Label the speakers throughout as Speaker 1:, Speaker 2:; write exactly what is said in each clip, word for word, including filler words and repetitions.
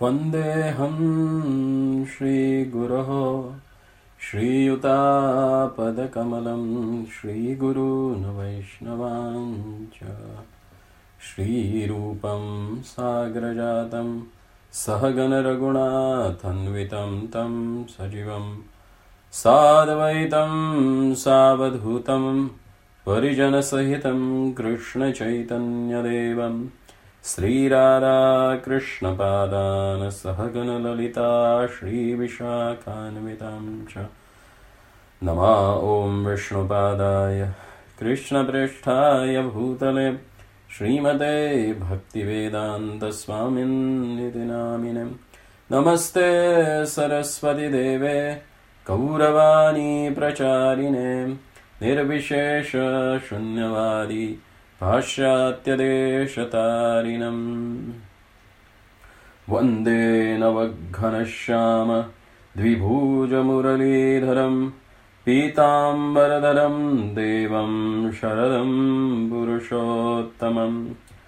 Speaker 1: वन्देऽहं श्रीगुरोः श्रीयुतापदकमलं श्रीगुरून् वैष्णवांश्च श्रीरूपं साग्रजातं सहगणरघुनाथान्वितं तं सजीवं साद्वैतं सावधूतं परिजनसहितं कृष्णचैतन्यदेवं श्रीराधाकृष्णपादान् सहगणललिता श्रीविशाखान्वितां च नमः ॐ विष्णुपादाय कृष्णप्रेष्ठाय भूतले श्रीमते भक्तिवेदान्तस्वामिन्निति नामिने नमस्ते सरस्वतीदेवे गौरवाणी प्रचारिणे निर्विशेष शून्यवादी पाश्चात्यदेशतारिणं वन्दे नवघनश्याम द्विभुजमुरलीधरं पीताम्बरधरं देवं शरदं पुरुषोत्तमं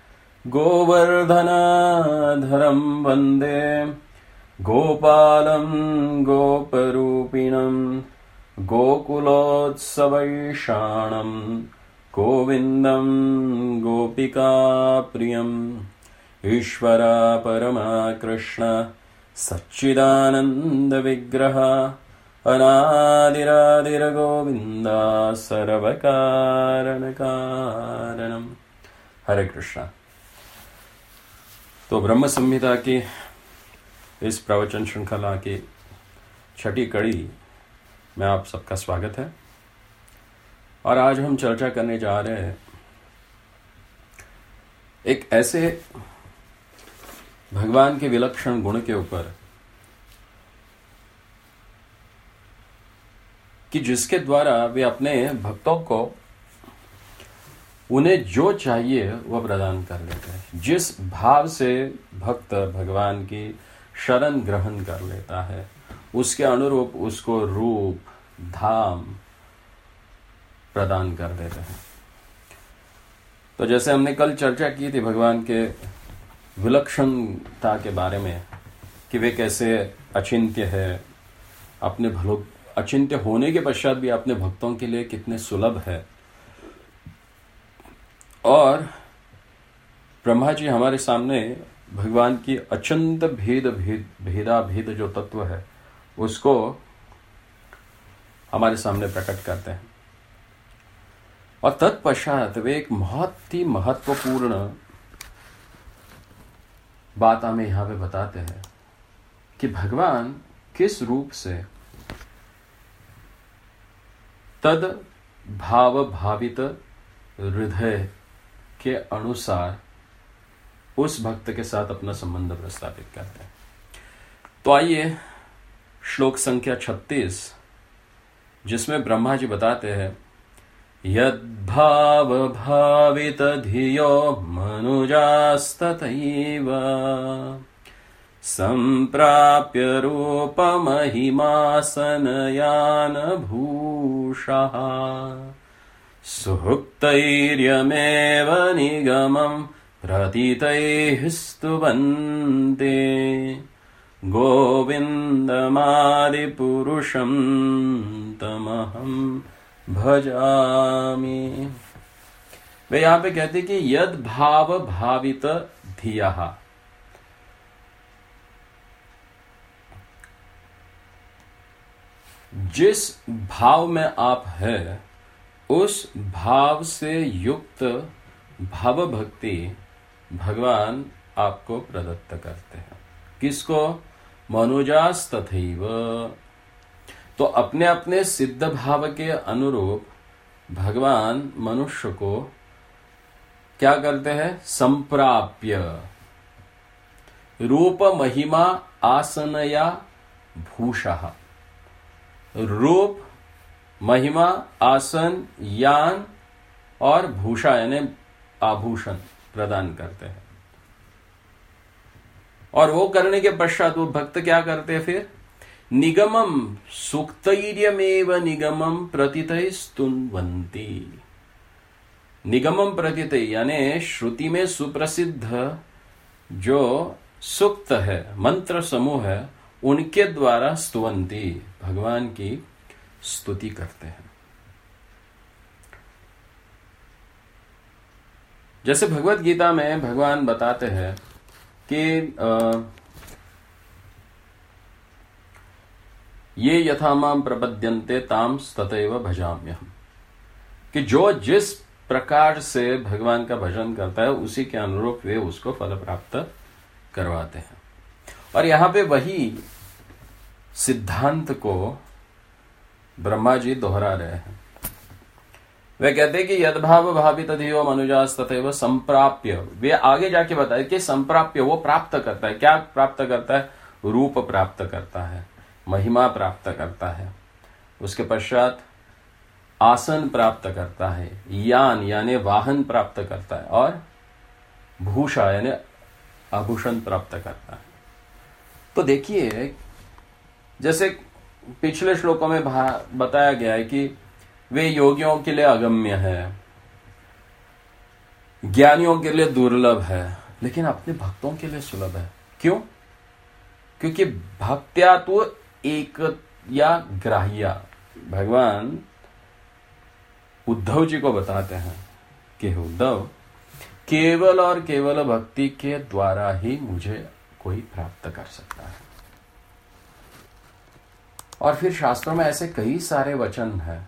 Speaker 1: गोवर्धनधरं वन्दे गोपालं गोपरूपिणं गोकुलोत्सवैषाणं गोविन्दं गोपिकाप्रियम् ईश्वरा परमा कृष्ण सच्चिदानन्दविग्रह अनादिरादिरगोविन्द सर्वकारणकारणम्। हरे कृष्णा। तो ब्रह्म संहिता की इस प्रवचन श्रृंखला की छठी कड़ी में आप सबका स्वागत है। और आज हम चर्चा करने जा रहे हैं एक ऐसे भगवान के विलक्षण गुण के ऊपर कि जिसके द्वारा वे अपने भक्तों को उन्हें जो चाहिए वह प्रदान कर लेते हैं। जिस भाव से भक्त भगवान की शरण ग्रहण कर लेता है उसके अनुरूप उसको रूप धाम प्रदान कर देते हैं। तो जैसे हमने कल चर्चा की थी भगवान के विलक्षणता के बारे में कि वे कैसे अचिंत्य है, अपने भलो अचिंत्य होने के पश्चात भी अपने भक्तों के लिए कितने सुलभ है। और ब्रह्मा जी हमारे सामने भगवान की अचिंत भेद भेद भेदा भेद जो तत्व है उसको हमारे सामने प्रकट करते हैं। और तत्पश्चात वे एक बहुत ही महत्वपूर्ण बात हमें यहां पे बताते हैं कि भगवान किस रूप से तद भाव भावित हृदय के अनुसार उस भक्त के साथ अपना संबंध प्रस्थापित करते हैं। तो आइए श्लोक संख्या छत्तीस जिसमें ब्रह्मा जी बताते हैं यद्भाव भावित धियो मनुजास्तथैव संप्राप्य रूपमहिमासनयान भूषः सुहुक्तैर्यमेव निगमं प्रतीतैः स्तुवन्ते गोविन्दमादिपुरुषं तमहं भजामि। वे यहां पे कहते कि यद भाव भावित धियः, जिस भाव में आप है उस भाव से युक्त भाव भक्ति भगवान आपको प्रदत्त करते हैं। किसको? मनुजास तथैव। तो अपने अपने सिद्ध भाव के अनुरूप भगवान मनुष्य को क्या करते हैं? संप्राप्य रूप महिमा आसनया भूषः। रूप महिमा आसन यान और भूषा यानी आभूषण प्रदान करते हैं। और वो करने के पश्चात वो भक्त क्या करते हैं? फिर निगमम सूक्तैर्यमेव निगमम प्रतितै स्तुन्वन्ति। निगमम प्रतितै यानी श्रुति में सुप्रसिद्ध जो सूक्त है, मंत्र समूह है, उनके द्वारा स्तुवंती, भगवान की स्तुति करते हैं। जैसे भगवत गीता में भगवान बताते हैं कि आ, ये यथा माम प्रपद्यन्ते ताम तथैव भजाम्यहम्, कि जो जिस प्रकार से भगवान का भजन करता है उसी के अनुरूप वे उसको फल प्राप्त करवाते हैं। और यहां पे वही सिद्धांत को ब्रह्मा जी दोहरा रहे हैं। वे कहते हैं कि यद्भाव भावित धियो मनुजास तथैव संप्राप्य, वे आगे जाके बताए कि संप्राप्य वो प्राप्त करता है। क्या प्राप्त करता है? रूप प्राप्त करता है, महिमा प्राप्त करता है, उसके पश्चात आसन प्राप्त करता है, यान यानी वाहन प्राप्त करता है, और भूषा यानी आभूषण प्राप्त करता है। तो देखिए, जैसे पिछले श्लोकों में बताया गया है कि वे योगियों के लिए अगम्य है, ज्ञानियों के लिए दुर्लभ है, लेकिन अपने भक्तों के लिए सुलभ है। क्यों? क्योंकि भक्त्या तो एक या ग्राह्या, भगवान उद्धव जी को बताते हैं कि उद्धव, केवल और केवल भक्ति के द्वारा ही मुझे कोई प्राप्त कर सकता है। और फिर शास्त्रों में ऐसे कई सारे वचन हैं,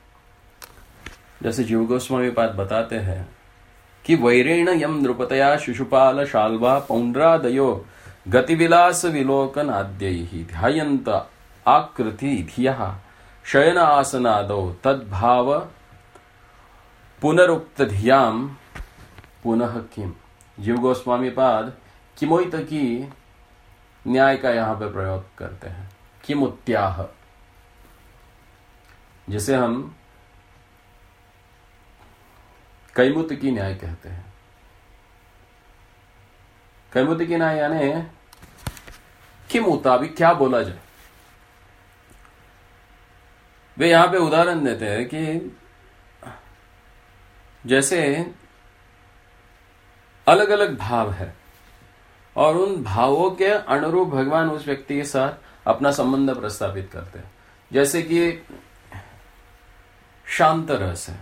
Speaker 1: जैसे जीव गोस्वामी पाद बताते हैं कि वैरेण यम नृपतया शिशुपाल शाल्वा पौंड्रादयो गतिविलास विलोकन आद्यैहि ध्यायन्त आकृति धियः शयन आसनादौ तद्भाव पुनरुक्त धियाम पुनः किम। जीव गोस्वामी पाद किमोइत की न्याय का यहां पे प्रयोग करते हैं, किमुत्याह, जिसे हम कैमुत की न्याय कहते हैं। कैमुत की न्याय यानी कि मुताबिक क्या बोला जाए। वे यहां पे उदाहरण देते हैं कि जैसे अलग अलग भाव है और उन भावों के अनुरूप भगवान उस व्यक्ति के साथ अपना संबंध प्रस्थापित करते हैं। जैसे कि शांत रस है,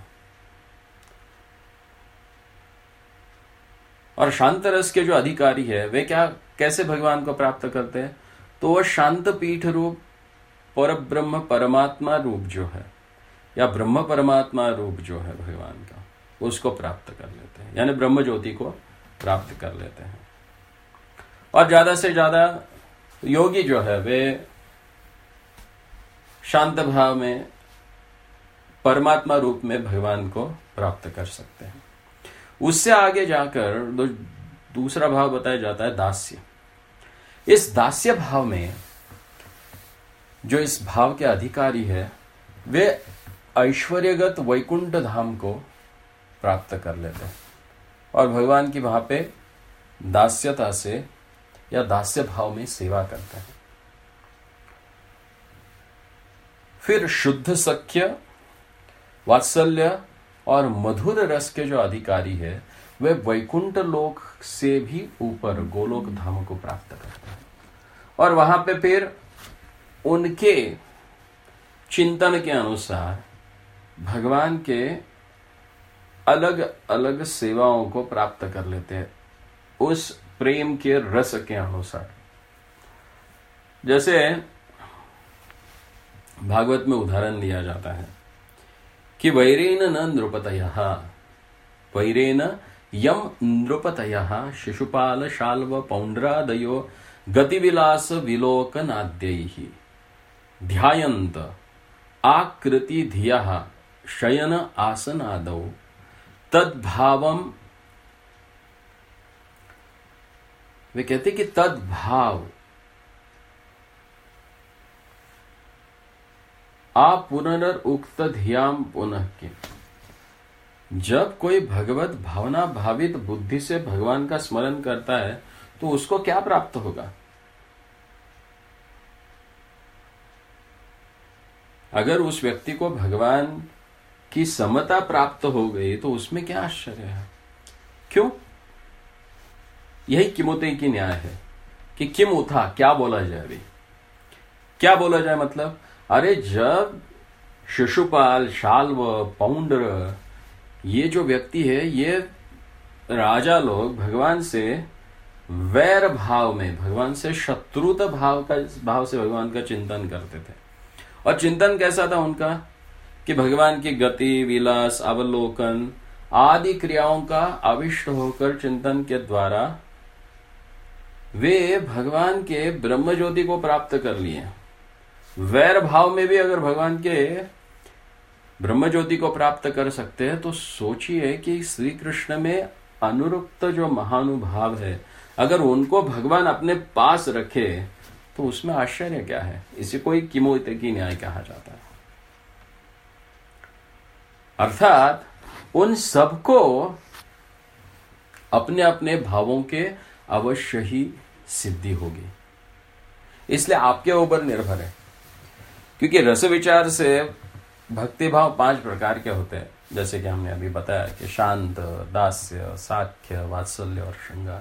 Speaker 1: और शांत रस के जो अधिकारी है वे क्या कैसे भगवान को प्राप्त करते हैं? तो वह शांत पीठ रूप पर ब्रह्म परमात्मा रूप जो है, या ब्रह्म परमात्मा रूप जो है भगवान का, उसको प्राप्त कर लेते हैं, यानी ब्रह्म ज्योति को प्राप्त कर लेते हैं। और ज्यादा से ज्यादा योगी जो है वे शांत भाव में परमात्मा रूप में भगवान को प्राप्त कर सकते हैं। उससे आगे जाकर दूसरा भाव बताया जाता है दास्य। इस दास्य भाव में जो इस भाव के अधिकारी है वे ऐश्वर्यगत वैकुंठ धाम को प्राप्त कर लेते हैं और भगवान की वहां पे दास्यता से या दास्य भाव में सेवा करते हैं। फिर शुद्ध सख्य, वात्सल्य और मधुर रस के जो अधिकारी है वे वैकुंठ लोक से भी ऊपर गोलोक धाम को प्राप्त करते हैं और वहां पे फिर उनके चिंतन के अनुसार भगवान के अलग अलग सेवाओं को प्राप्त कर लेते हैं उस प्रेम के रस के अनुसार। जैसे भागवत में उदाहरण दिया जाता है कि वैरेन न नृपतयः, वैरेन यम नृपतयः शिशुपाल शाल्व पौंड्रादयो गतिविलास विलोकनाद्यैः ध्यायन्त आकृति धियः शयन आसनादौ तद्भावम। वे कहते कि तद्भाव आप पुनर उक्त धियाम पुनः के। जब कोई भगवत भावना भावित बुद्धि से भगवान का स्मरण करता है तो उसको क्या प्राप्त होगा? अगर उस व्यक्ति को भगवान की समता प्राप्त हो गई तो उसमें क्या आश्चर्य है? क्यों? यही किमोते की न्याय है कि किम उठा, क्या बोला जाए अभी, क्या बोला जाए मतलब, अरे जब शिशुपाल, शाल्व, पौंड्र, ये जो व्यक्ति है, ये राजा लोग भगवान से वैर भाव में, भगवान से शत्रुता भाव का भाव से भगवान का चिंतन करते थे। और चिंतन कैसा था उनका कि भगवान की गति, विलास, अवलोकन आदि क्रियाओं का आविष्ट होकर चिंतन के द्वारा वे भगवान के ब्रह्म ज्योति को प्राप्त कर लिए। वैर भाव में भी अगर भगवान के ब्रह्म ज्योति को प्राप्त कर सकते हैं तो सोचिए कि श्री कृष्ण में अनुरुक्त जो महानुभाव है, अगर उनको भगवान अपने पास रखे तो उसमें आश्चर्य क्या है। इसे कोई किमोत्तेकी न्याय कहा जाता है। अर्थात उन सबको अपने अपने भावों के अवश्य ही सिद्धि होगी। इसलिए आपके ऊपर निर्भर है, क्योंकि रस विचार से भक्ति भाव पांच प्रकार के होते हैं, जैसे कि हमने अभी बताया कि शांत, दास्य, साख्य, वात्सल्य और श्रृंगार।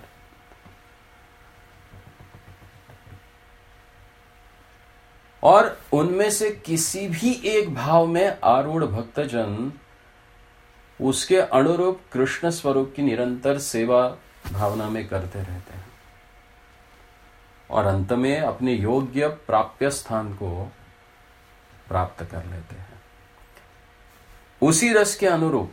Speaker 1: और उनमें से किसी भी एक भाव में आरूढ़ भक्तजन उसके अनुरूप कृष्ण स्वरूप की निरंतर सेवा भावना में करते रहते हैं और अंत में अपने योग्य प्राप्य स्थान को प्राप्त कर लेते हैं। उसी रस के अनुरूप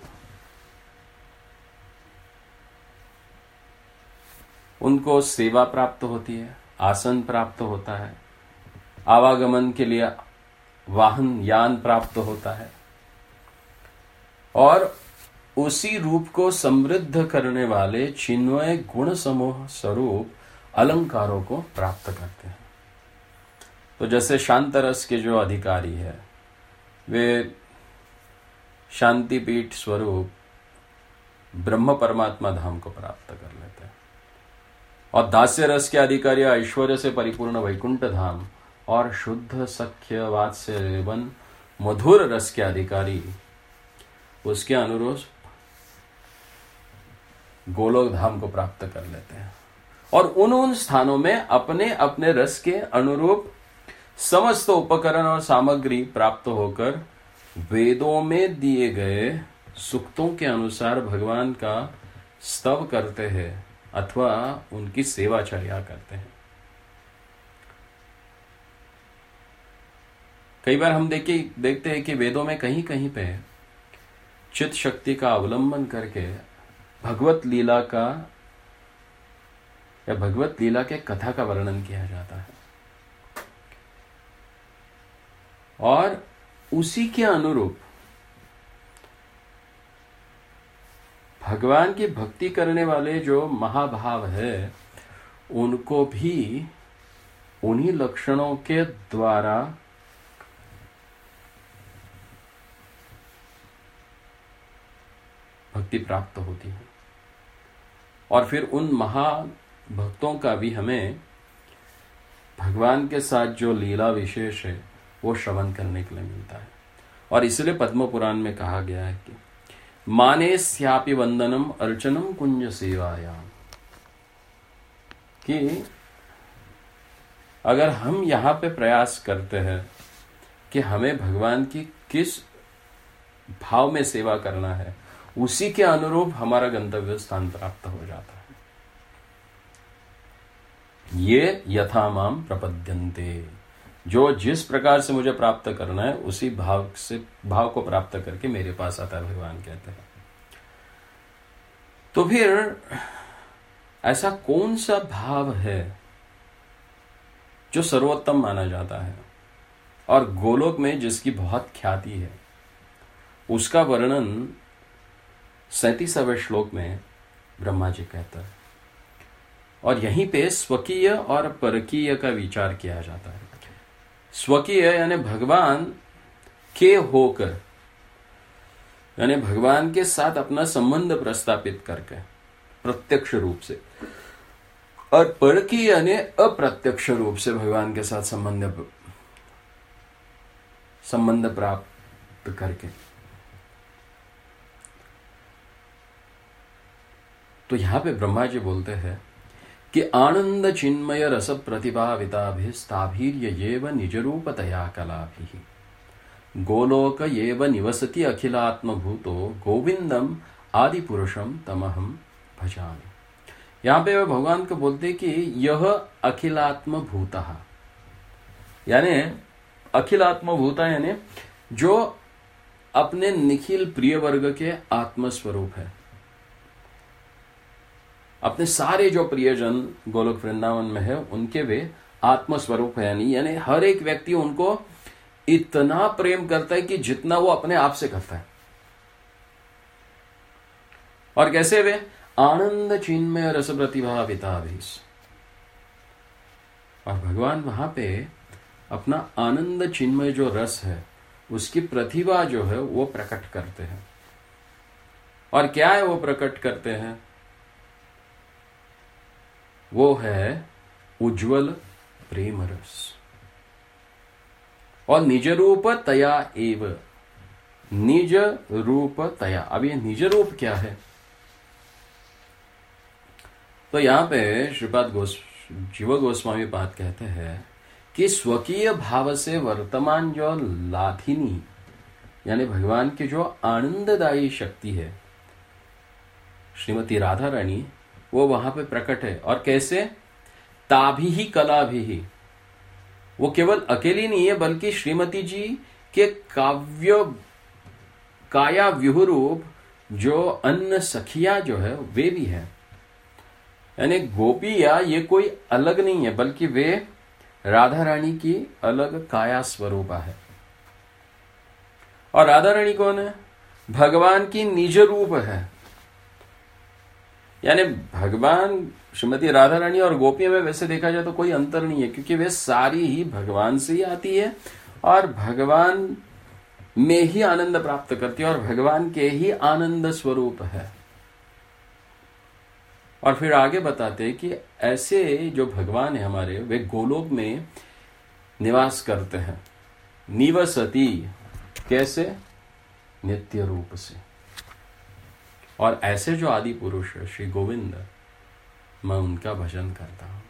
Speaker 1: उनको सेवा प्राप्त होती है, आसन प्राप्त होता है, आवागमन के लिए वाहन यान प्राप्त होता है और उसी रूप को समृद्ध करने वाले चिन्मय गुण समूह स्वरूप अलंकारों को प्राप्त करते हैं। तो जैसे शांत रस के जो अधिकारी है वे शांतिपीठ स्वरूप ब्रह्म परमात्मा धाम को प्राप्त कर लेते हैं और दास्य रस के अधिकारी ऐश्वर्य से परिपूर्ण वैकुंठ धाम और शुद्ध सख्य वात्सल्यवन मधुर रस के अधिकारी उसके अनुरूप गोलोक धाम को प्राप्त कर लेते हैं और उन उन स्थानों में अपने अपने रस के अनुरूप समस्त उपकरण और सामग्री प्राप्त होकर वेदों में दिए गए सूक्तों के अनुसार भगवान का स्तव करते हैं अथवा उनकी सेवाचर्या करते हैं। कई बार हम देखे देखते हैं कि वेदों में कहीं कहीं पे चित्त शक्ति का अवलंबन करके भगवत लीला का या भगवत लीला के कथा का वर्णन किया जाता है और उसी के अनुरूप भगवान की भक्ति करने वाले जो महाभाव है उनको भी उन्हीं लक्षणों के द्वारा भक्ति प्राप्त होती है और फिर उन महाभक्तों का भी हमें भगवान के साथ जो लीला विशेष है वो श्रवण करने के लिए मिलता है। और इसलिए पद्म पुराण में कहा गया है कि माने स्यापि वंदनम अर्चनम कुंज सेवायाम, कि अगर हम यहां पे प्रयास करते हैं कि हमें भगवान की किस भाव में सेवा करना है उसी के अनुरूप हमारा गंतव्य स्थान प्राप्त हो जाता है। ये यथा माम प्रपद्यन्ते, जो जिस प्रकार से मुझे प्राप्त करना है उसी भाव से भाव को प्राप्त करके मेरे पास आता है, भगवान कहते हैं। तो फिर ऐसा कौन सा भाव है जो सर्वोत्तम माना जाता है और गोलोक में जिसकी बहुत ख्याति है, उसका वर्णन सैंतीसवें श्लोक में ब्रह्मा जी कहता है और यहीं पे स्वकीय और परकीय का विचार किया जाता है। स्वकीय यानी भगवान के होकर, यानी भगवान के साथ अपना संबंध प्रस्थापित करके प्रत्यक्ष रूप से, और परकीय यानी अप्रत्यक्ष रूप से भगवान के साथ संबंध संबंध प्राप्त करके। तो यहां पे ब्रह्मा जी बोलते हैं कि आनंद चिन्मय रस प्रतिभाविताभिस्ताभीर्य येव निजरूपतया कलाभिः गोलोक येव निवसति अखिलात्मभूतो गोविंदम आदि पुरुषम तमहम भजामि। यहां पे वे भगवान को बोलते कि यह अखिलात्म भूतः, यानी अखिलात्म भूता यानी जो अपने निखिल प्रिय वर्ग के आत्मस्वरूप है। अपने सारे जो प्रियजन गोलोक वृंदावन में है उनके वे आत्मस्वरूप है, यानी यानी हर एक व्यक्ति उनको इतना प्रेम करता है कि जितना वो अपने आप से करता है। और कैसे वे आनंद चिन्मय रस प्रतिभाविताभिः, और भगवान वहां पे अपना आनंद चिन्मय जो रस है उसकी प्रतिभा जो है वो प्रकट करते हैं। और क्या है वो प्रकट करते हैं? वो है उज्जवल प्रेम रस। और निज रूप तया एव, निज रूप तया। अब ये निज रूप क्या है? तो यहां पे श्रीपाद गोस जीव गोस्वामी पाद कहते हैं कि स्वकीय भाव से वर्तमान जो लाथिनी यानी भगवान की जो आनंददायी शक्ति है श्रीमती राधा रानी, वो वहां पे प्रकट है। और कैसे? ताभी ही कला भी ही, वो केवल अकेली नहीं है बल्कि श्रीमती जी के काव्य काया व्यूह रूप जो अन्य सखिया जो है वे भी है। यानी गोपिया ये कोई अलग नहीं है बल्कि वे राधा रानी की अलग काया स्वरूपा है। और राधा रानी कौन है? भगवान की निज रूप है। यानी भगवान श्रीमती राधा रानी और गोपियों में वैसे देखा जाए तो कोई अंतर नहीं है, क्योंकि वे सारी ही भगवान से ही आती है और भगवान में ही आनंद प्राप्त करती है और भगवान के ही आनंद स्वरूप है। और फिर आगे बताते हैं कि ऐसे जो भगवान है हमारे, वे गोलोक में निवास करते हैं। निवसति कैसे? नित्य रूप से। और ऐसे जो आदि पुरुष है श्री गोविंद, मैं उनका भजन करता हूं।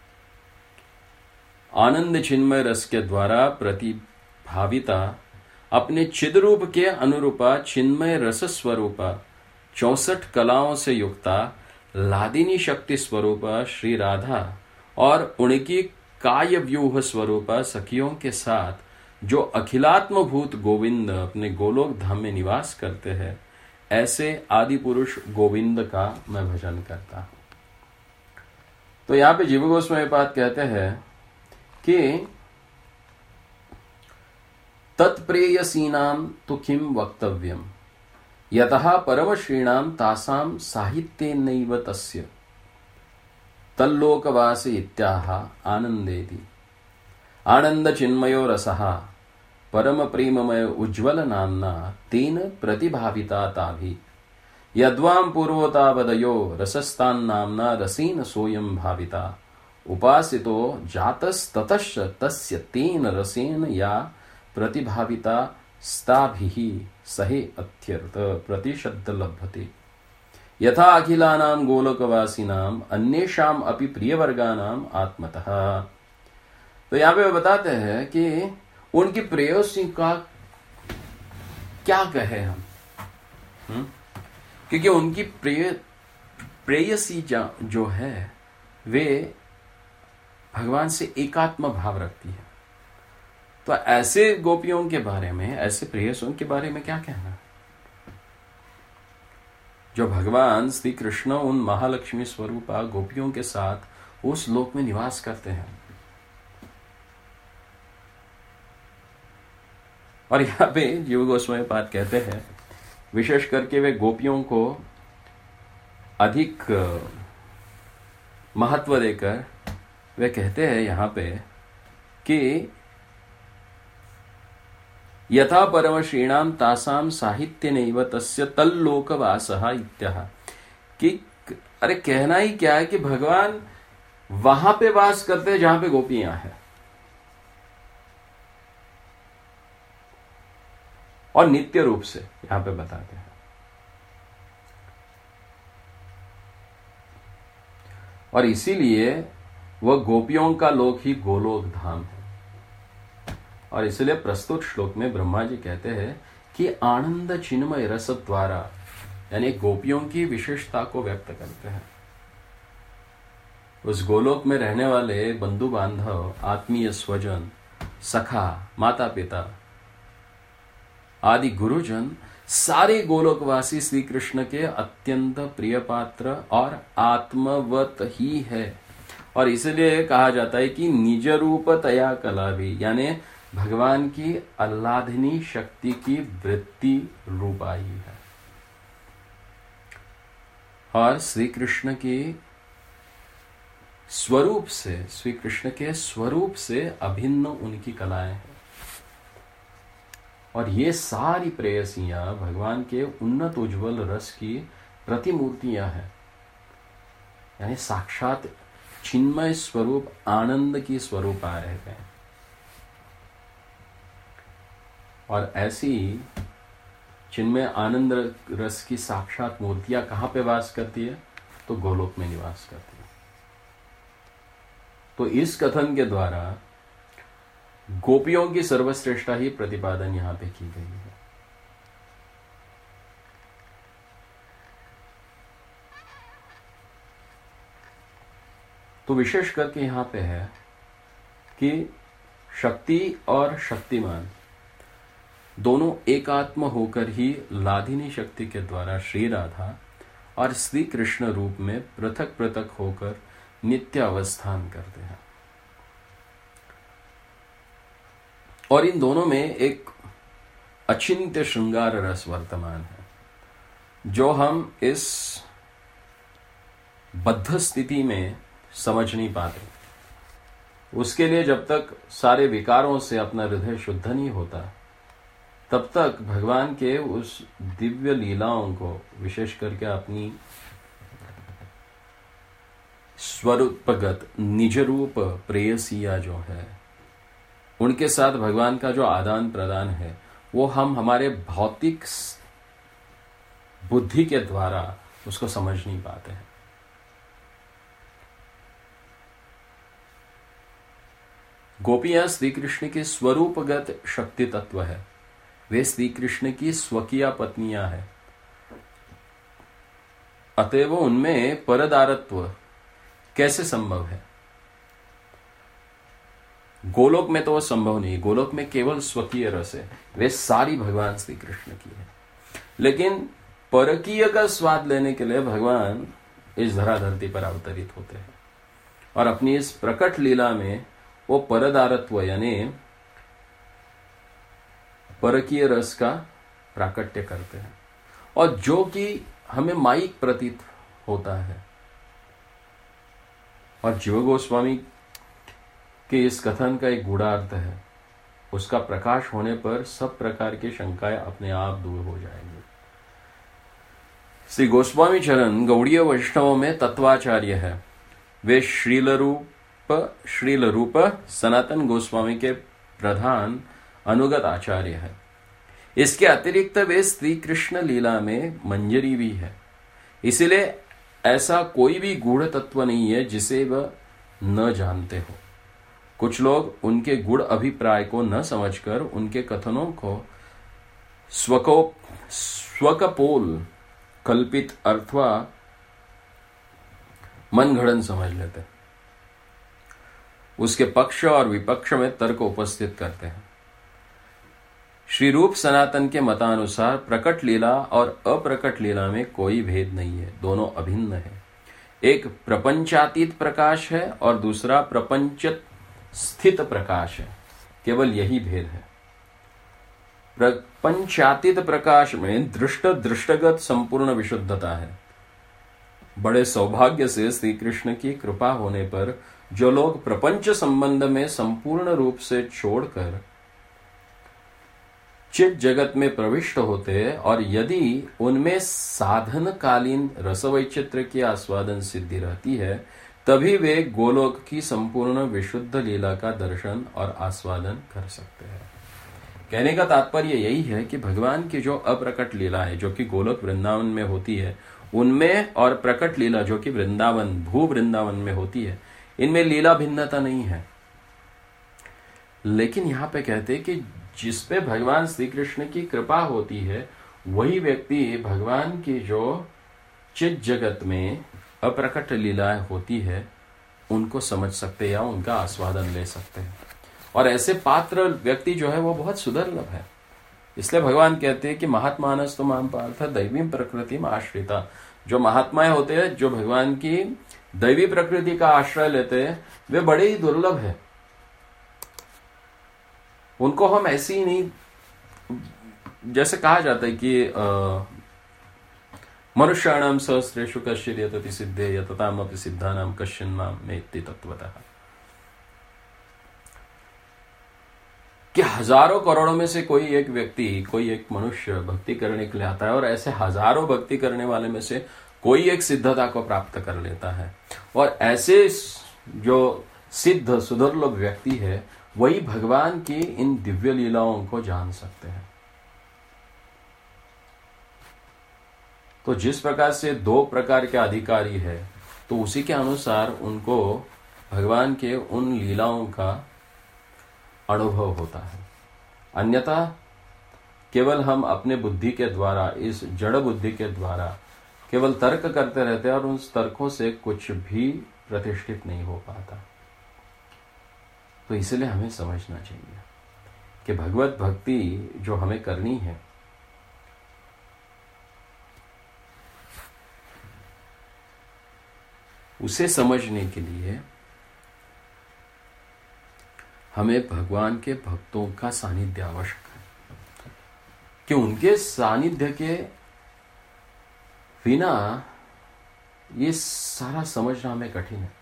Speaker 1: आनंद चिन्मय रस के द्वारा प्रतिभाविता अपने चिद्रूप के अनुरूपा चिन्मय रस स्वरूपा चौसठ कलाओं से युक्ता लादिनी शक्ति स्वरूपा श्री राधा और उनकी काय व्यूह स्वरूपा सखियों के साथ जो अखिलात्म भूत गोविंद अपने गोलोक धाम में निवास करते हैं, ऐसे आदि पुरुष गोविंद का मैं भजन करता हूं। तो यहां पे जीव गोस्वामी पाद कहते हैं कि तत्प्रेयसीनाम तु किम वक्तव्यम यतः परमश्रीणाम तासाम साहित्येनैव तस्य तल्लोकवास इत्याह आनंदेति आनंद चिन्मयो रसः परम प्रेममय उज्ज्वल नाम्ना तेन प्रतिभाविता ताभि यद्वां पूर्वोतावदयो रसस्तान् नाम्ना रसेन सोयं भाविता उपासितो जातस्ततश्च तस्य तेन रसेन या प्रतिभाविता स्ताभिः सहे अत्यर्थ प्रतिशब्द लभते यथा अखिलानां गोलोकवासिनां अन्येषाम् अपि प्रियवर्गानां आत्मतः। तो यहाँ पे बताते हैं कि उनकी प्रेयसी का क्या कहे हम, हुँ? क्योंकि उनकी प्रेय प्रेयसी जो है वे भगवान से एकात्म भाव रखती है। तो ऐसे गोपियों के बारे में, ऐसे प्रेयसों के बारे में क्या कहना, जो भगवान श्री कृष्ण उन महालक्ष्मी स्वरूपा गोपियों के साथ उस लोक में निवास करते हैं। और यहां पे जीव गोस्वामी पाद कहते हैं, विशेष करके वे गोपियों को अधिक महत्व देकर वे कहते हैं यहां पे कि यथा परम श्रीणाम तासाम साहित्य नैव तस्य तल्लोकवासः इत्याह। कि अरे कहना ही क्या है कि भगवान वहां पे वास करते हैं जहां पे गोपियां हैं, और नित्य रूप से यहां पे बताते हैं। और इसीलिए वह गोपियों का लोक ही गोलोक धाम है। और इसलिए प्रस्तुत श्लोक में ब्रह्मा जी कहते हैं कि आनंद चिन्मय रस द्वारा, यानी गोपियों की विशेषता को व्यक्त करते हैं। उस गोलोक में रहने वाले बंधु बांधव, आत्मीय स्वजन, सखा, माता पिता आदि गुरुजन सारे गोलोकवासी श्री कृष्ण के अत्यंत प्रिय पात्र और आत्मवत ही है। और इसलिए कहा जाता है कि निज रूप तया कला भी, यानी भगवान की आह्लादनी शक्ति की वृत्ति रूपाई है। और श्री कृष्ण की स्वरूप से, श्री कृष्ण के स्वरूप से अभिन्न उनकी कलाएं हैं। और ये सारी प्रेयसियां भगवान के उन्नत उज्जवल रस की प्रतिमूर्तियां हैं, यानी साक्षात चिन्मय स्वरूप आनंद की स्वरूप आ रहे हैं। और ऐसी चिन्मय आनंद रस की साक्षात मूर्तियां कहां पे वास करती है? तो गोलोक में निवास करती है। तो इस कथन के द्वारा गोपियों की सर्वश्रेष्ठता ही प्रतिपादन यहां पे की गई है। तो विशेष करके यहां पे है कि शक्ति और शक्तिमान दोनों एकात्म होकर ही लाधिनी शक्ति के द्वारा श्री राधा और श्री कृष्ण रूप में पृथक पृथक होकर नित्य अवस्थान करते हैं। और इन दोनों में एक अचिंत्य श्रृंगार रस वर्तमान है, जो हम इस बद्ध स्थिति में समझ नहीं पाते। उसके लिए जब तक सारे विकारों से अपना हृदय शुद्ध नहीं होता, तब तक भगवान के उस दिव्य लीलाओं को, विशेष करके अपनी स्वरूपगत निज रूप प्रेयसिया जो है, उनके साथ भगवान का जो आदान प्रदान है, वो हम हमारे भौतिक बुद्धि के द्वारा उसको समझ नहीं पाते हैं। गोपियां श्री कृष्ण के स्वरूपगत शक्ति तत्व है, वे श्री कृष्ण की स्वकीय पत्नियां हैं। अतएव उनमें परदारत्व कैसे संभव है? गोलोक में तो वह संभव नहीं, गोलोक में केवल स्वकीय रस है, वे सारी भगवान श्री कृष्ण की है। लेकिन परकीय का स्वाद लेने के लिए भगवान इस धरा धरती पर अवतरित होते हैं और अपनी इस प्रकट लीला में वो परदारत्व यानी परकीय रस का प्राकट्य करते हैं, और जो कि हमें माइक प्रतीत होता है। और जीव गोस्वामी के इस कथन का एक गूढ़ार्थ है, उसका प्रकाश होने पर सब प्रकार की शंकाएं अपने आप दूर हो जाएंगी। श्री गोस्वामी चरण गौड़ीय वैष्णवों में तत्वाचार्य है। वे श्रील रूप श्रील रूप सनातन गोस्वामी के प्रधान अनुगत आचार्य है। इसके अतिरिक्त वे श्री कृष्ण लीला में मंजरी भी है। इसलिए ऐसा कोई भी गूढ़ तत्व नहीं है जिसे वह न जानते हो। कुछ लोग उनके गुण अभिप्राय को न समझकर उनके कथनों को स्वको स्वकपोल कल्पित अथवा मनगढ़ंत समझ लेते हैं, उसके पक्ष और विपक्ष में तर्क उपस्थित करते हैं। श्री रूप सनातन के मतानुसार प्रकट लीला और अप्रकट लीला में कोई भेद नहीं है, दोनों अभिन्न है। एक प्रपंचातीत प्रकाश है और दूसरा प्रपंच स्थित प्रकाश है, केवल यही भेद है। प्रपंचातीत प्रकाश में दृष्ट दृष्टगत संपूर्ण विशुद्धता है। बड़े सौभाग्य से श्री कृष्ण की कृपा होने पर जो लोग प्रपंच संबंध में संपूर्ण रूप से छोड़कर चित जगत में प्रविष्ट होते हैं, और यदि उनमें साधनकालीन रसवैचित्र की आस्वादन सिद्धि रहती है, तभी वे गोलोक की संपूर्ण विशुद्ध लीला का दर्शन और आस्वादन कर सकते हैं। कहने का तात्पर्य यही है कि भगवान की जो अप्रकट लीला है, जो कि गोलोक वृंदावन में होती है, उनमें और प्रकट लीला जो कि वृंदावन भू वृंदावन में होती है, इनमें लीला भिन्नता नहीं है। लेकिन यहां पे कहते हैं कि जिस पे भगवान श्री कृष्ण की कृपा होती है वही व्यक्ति भगवान की जो चित जगत में अप्रकट लीलाएं होती है उनको समझ सकते हैं या उनका आस्वादन ले सकते हैं। और ऐसे पात्र व्यक्ति जो है वो बहुत सुदर्लभ है। इसलिए भगवान कहते हैं कि महात्मानस तो माम पार्थ दैवी प्रकृति में आश्रिता। जो महात्माएं होते हैं, जो भगवान की दैवी प्रकृति का आश्रय लेते हैं, वे बड़े ही दुर्लभ है। उनको हम ऐसे ही नहीं, जैसे कहा जाता है कि मनुष्याणाम सहस्रेषु कश्चित् यतति सिद्धे यततामपि सिद्धानाम कश्चिन् माम मेत्ति तत्वतः, कि हजारों करोड़ों में से कोई एक व्यक्ति, कोई एक मनुष्य भक्ति करने के लिए आता है और ऐसे हजारों भक्ति करने वाले में से कोई एक सिद्धता को प्राप्त कर लेता है। और ऐसे जो सिद्ध सुदुर्लभ व्यक्ति है वही भगवान की इन दिव्य लीलाओं को जान सकते हैं। तो जिस प्रकार से दो प्रकार के अधिकारी है तो उसी के अनुसार उनको भगवान के उन लीलाओं का अनुभव होता है। अन्यथा केवल हम अपने बुद्धि के द्वारा, इस जड़ बुद्धि के द्वारा केवल तर्क करते रहते हैं और उन तर्कों से कुछ भी प्रतिष्ठित नहीं हो पाता। तो इसलिए हमें समझना चाहिए कि भगवत भक्ति जो हमें करनी है उसे समझने के लिए हमें भगवान के भक्तों का सानिध्य आवश्यक है, कि उनके सानिध्य के बिना ये सारा समझना हमें कठिन है।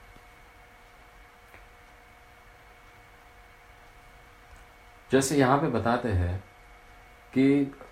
Speaker 1: जैसे यहां पे बताते हैं कि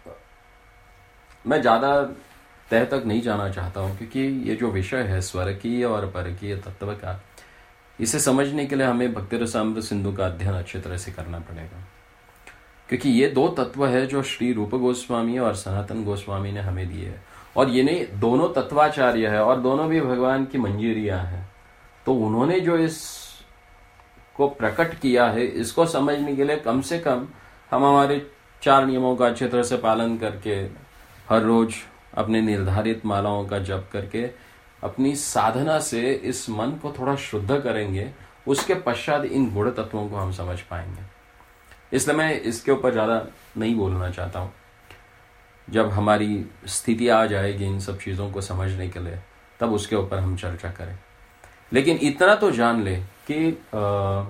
Speaker 1: मैं ज्यादा तह तक नहीं जाना चाहता हूं, क्योंकि ये जो विषय है स्वरकीय और परकीय तत्व का, इसे समझने के लिए हमें भक्ति रसामृत सिंधु का अध्ययन अच्छी तरह से करना पड़ेगा। क्योंकि ये दो तत्व है जो श्री रूप गोस्वामी और सनातन गोस्वामी ने हमें दिए है, और ये नहीं, दोनों तत्वाचार्य है और दोनों भी भगवान की मंजूरियां हैं। तो उन्होंने जो इस को प्रकट किया है, इसको समझने के लिए कम से कम हम हमारे चार नियमों का अच्छी तरह से पालन करके हर रोज अपने निर्धारित मालाओं का जप करके अपनी साधना से इस मन को थोड़ा शुद्ध करेंगे, उसके पश्चात इन गुण तत्वों को हम समझ पाएंगे। इसलिए मैं इसके ऊपर ज्यादा नहीं बोलना चाहता हूं। जब हमारी स्थिति आ जाएगी इन सब चीजों को समझने के लिए, तब उसके ऊपर हम चर्चा करें। लेकिन इतना तो जान ले कि आ,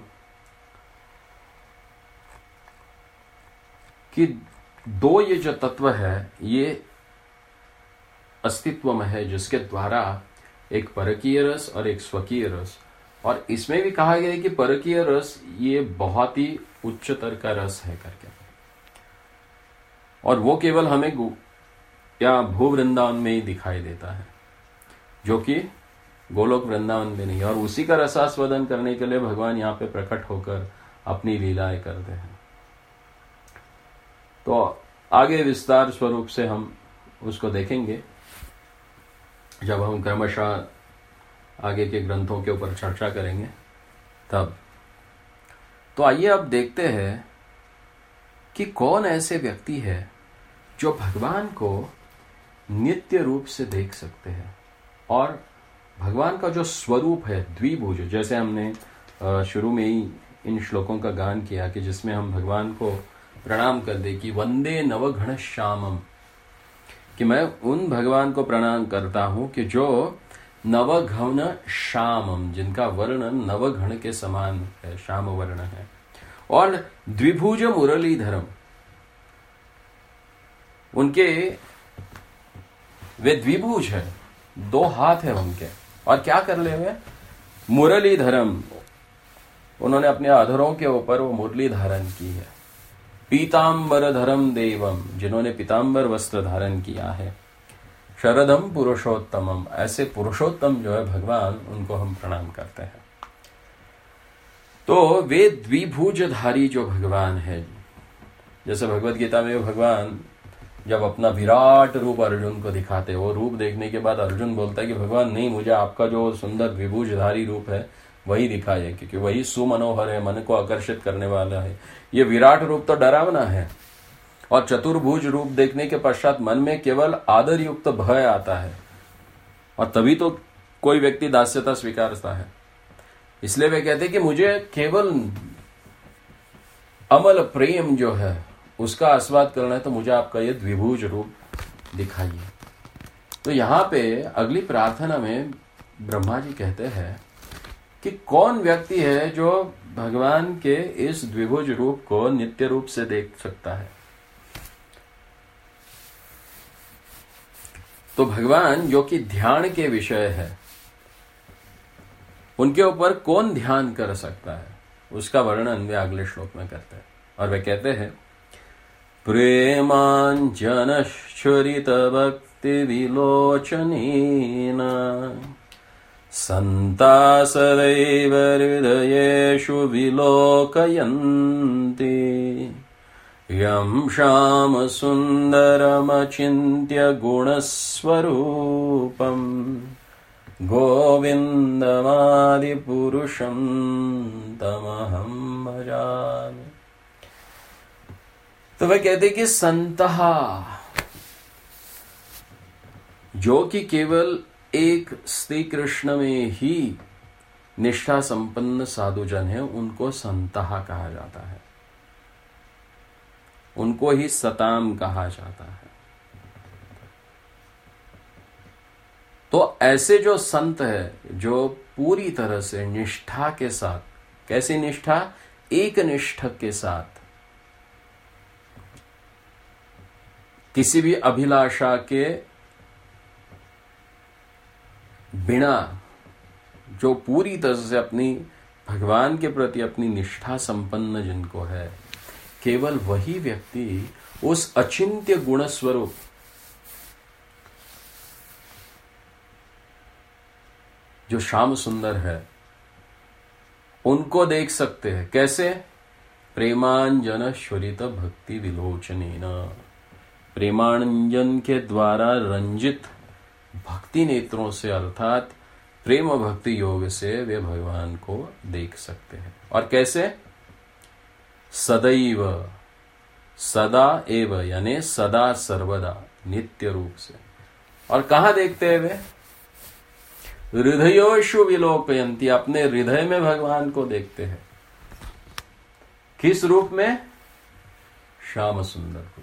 Speaker 1: कि दो ये जो तत्व है ये अस्तित्व में है, जिसके द्वारा एक परकीय रस और एक स्वकीय रस, और इसमें भी कहा गया है कि परकीय रस ये बहुत ही उच्चतर का रस है करके, और वो केवल हमें या भू वृंदावन में ही दिखाई देता है, जो कि गोलोक वृंदावन में नहीं। और उसी का रसास्वादन करने के लिए भगवान यहाँ पे प्रकट होकर अपनी लीलाएं करते हैं। तो आगे विस्तार स्वरूप से हम उसको देखेंगे जब हम क्रमशः आगे के ग्रंथों के ऊपर चर्चा करेंगे तब। तो आइए अब देखते हैं कि कौन ऐसे व्यक्ति है जो भगवान को नित्य रूप से देख सकते हैं, और भगवान का जो स्वरूप है द्विभुज, जैसे हमने शुरू में ही इन श्लोकों का गान किया कि जिसमें हम भगवान को प्रणाम कर दे कि वंदे नवघण श्यामम, कि मैं उन भगवान को प्रणाम करता हूं कि जो नवघन श्यामम, जिनका वर्ण नवघन के समान है, श्याम वर्ण है, और द्विभुज मुरलीधरम, उनके वे द्विभुज है, दो हाथ है उनके, और क्या कर ले हुए मुरलीधरम, उन्होंने अपने अधरों के ऊपर वो मुरली धारण की है। पीतांबर धरम देवम, जिन्होंने पीतांबर वस्त्र धारण किया है। शरदम पुरुषोत्तमम, ऐसे पुरुषोत्तम जो है भगवान, उनको हम प्रणाम करते हैं। तो वे द्विभुजधारी जो भगवान है, जैसे भगवत गीता में भगवान जब अपना विराट रूप अर्जुन को दिखाते, वो रूप देखने के बाद अर्जुन बोलता है कि भगवान नहीं, मुझे आपका जो सुंदर विभूषधारी रूप है वही दिखाइए, क्योंकि वही सुमनोहर है, मन को आकर्षित करने वाला है। ये विराट रूप तो डरावना है, और चतुर्भुज रूप देखने के पश्चात मन में केवल आदर युक्त भय आता है, और तभी तो कोई व्यक्ति दास्यता स्वीकारता है। इसलिए वे कहते हैं कि मुझे केवल अमल प्रेम जो है उसका आस्वाद करना है, तो मुझे आपका ये द्विभुज रूप दिखाइए। तो यहां पे अगली प्रार्थना में ब्रह्मा जी कहते हैं कि कौन व्यक्ति है जो भगवान के इस द्विभुज रूप को नित्य रूप से देख सकता है। तो भगवान जो कि ध्यान के विषय है, उनके ऊपर कौन ध्यान कर सकता है, उसका वर्णन वे अगले श्लोक में करते हैं। और वे कहते हैं, प्रेमाञ्जनश्चरित भक्ति विलोचनेन सन्ता सदैव हृदयेषु विलोकयन्ति यं श्याम सुन्दरमचिन्त्य गुणस्वरूपम् गोविन्दमादिपुरुषं तमहं भजामि। तो वह कहते कि संतहा, जो कि केवल एक श्री कृष्ण में ही निष्ठा संपन्न साधुजन है, उनको संतहा कहा जाता है, उनको ही सताम कहा जाता है। तो ऐसे जो संत है, जो पूरी तरह से निष्ठा के साथ, कैसी निष्ठा, एक निष्ठ के साथ, किसी भी अभिलाषा के बिना, जो पूरी तरह से अपनी भगवान के प्रति अपनी निष्ठा संपन्न जिनको है, केवल वही व्यक्ति उस अचिंत्य गुण स्वरूप, जो श्याम सुंदर है, उनको देख सकते हैं। कैसे? प्रेमांजन श्वरित भक्ति विलोचनेन, प्रेमांजन के द्वारा रंजित भक्ति नेत्रों से, अर्थात प्रेम भक्ति योग से वे भगवान को देख सकते हैं। और कैसे? सदैव, सदा एव यानी सदा सर्वदा, नित्य रूप से। और कहां देखते हैं वे? हृदयोषु विलोकयन्ति, अपने हृदय में भगवान को देखते हैं। किस रूप में? श्याम सुंदर रूप में।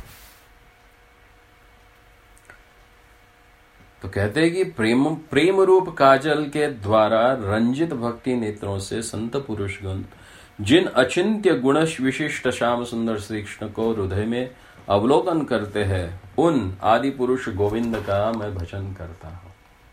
Speaker 1: तो कहते हैं कि प्रेम प्रेम रूप काजल के द्वारा रंजित भक्ति नेत्रों से संत पुरुषगण जिन अचिंत्य गुण विशिष्ट श्याम सुंदर श्री कृष्ण को हृदय में अवलोकन करते हैं, उन आदि पुरुष गोविंद का मैं भजन करता हूं।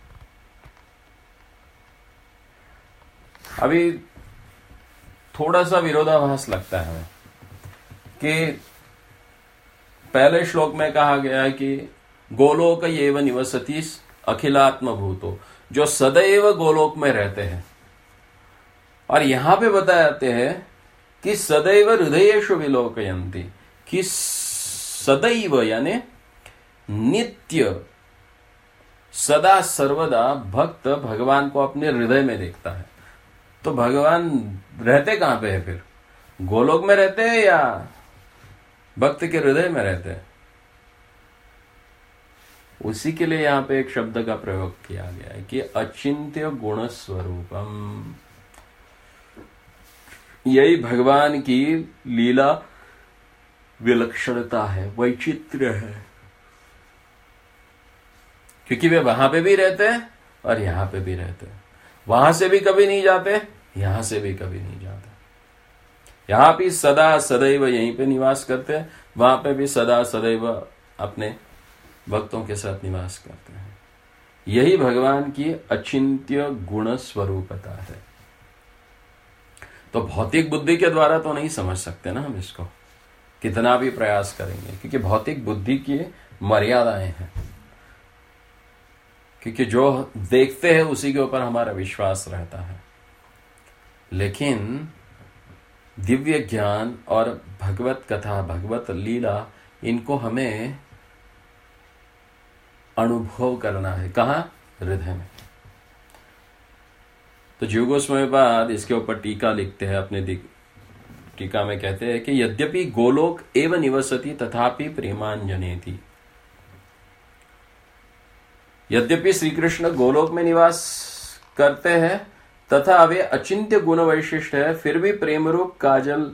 Speaker 1: अभी थोड़ा सा विरोधाभास लगता है कि पहले श्लोक में कहा गया है कि गोलोक एव निवसति अखिलात्म भूतो, जो सदैव गोलोक में रहते हैं। और यहां पे बताए जाते हैं कि सदैव हृदयेषु विलोकयन्ति, कि सदैव यानी नित्य, सदा सर्वदा भक्त भगवान को अपने हृदय में देखता है। तो भगवान रहते कहां पे है फिर? गोलोक में रहते हैं या भक्त के हृदय में रहते हैं? उसी के लिए यहां पे एक शब्द का प्रयोग किया गया है कि अचिंत्य गुण स्वरूपम। यही भगवान की लीला विलक्षणता है, वैचित्र्य है, क्योंकि वे वहां पे भी रहते हैं और यहां पे भी रहते हैं। वहां से भी कभी नहीं जाते, यहां से भी कभी नहीं जाते। यहां भी सदा सदैव यहीं पे निवास करते हैं, वहां पे भी सदा सदैव अपने भक्तों के साथ निवास करते हैं। यही भगवान की अचिंत्य गुण स्वरूपता है। तो भौतिक बुद्धि के द्वारा तो नहीं समझ सकते ना हम इसको, कितना भी प्रयास करेंगे, क्योंकि भौतिक बुद्धि की मर्यादाएं हैं। क्योंकि जो देखते हैं उसी के ऊपर हमारा विश्वास रहता है। लेकिन दिव्य ज्ञान और भगवत कथा, भगवत लीला, इनको हमें अनुभव करना है। कहाँ? हृदय में। तो जीव गोस्वामी बाद इसके ऊपर टीका लिखते हैं अपने दिक टीका में कहते हैं कि यद्यपि गोलोक एव निवसति तथापि प्रेमांजनेति। यद्यपि श्री कृष्ण गोलोक में निवास करते हैं तथा वे अचिंत्य गुण वैशिष्ट है, फिर भी प्रेम रूप काजल